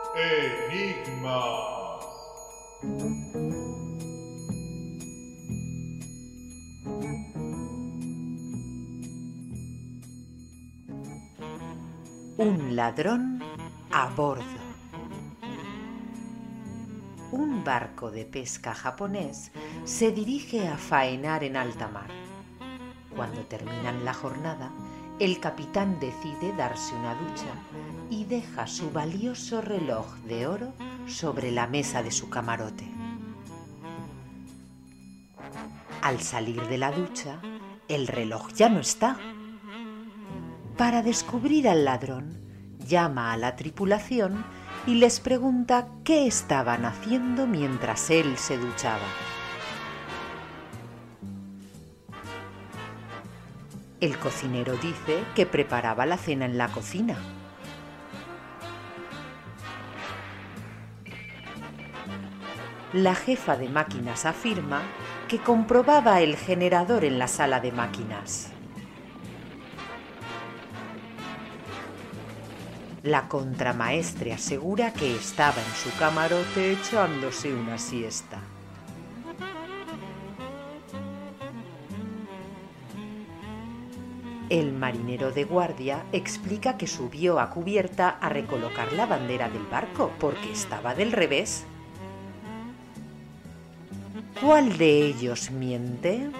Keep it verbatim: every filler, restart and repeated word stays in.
Enigmas. Un ladrón a bordo. Un barco de pesca japonés se dirige a faenar en alta mar. Cuando terminan la jornada, el capitán decide darse una ducha y deja su valioso reloj de oro sobre la mesa de su camarote. Al salir de la ducha, el reloj ya no está. Para descubrir al ladrón, llama a la tripulación y les pregunta qué estaban haciendo mientras él se duchaba. El cocinero dice que preparaba la cena en la cocina. La jefa de máquinas afirma que comprobaba el generador en la sala de máquinas. La contramaestre asegura que estaba en su camarote echándose una siesta. El marinero de guardia explica que subió a cubierta a recolocar la bandera del barco porque estaba del revés. ¿Cuál de ellos miente?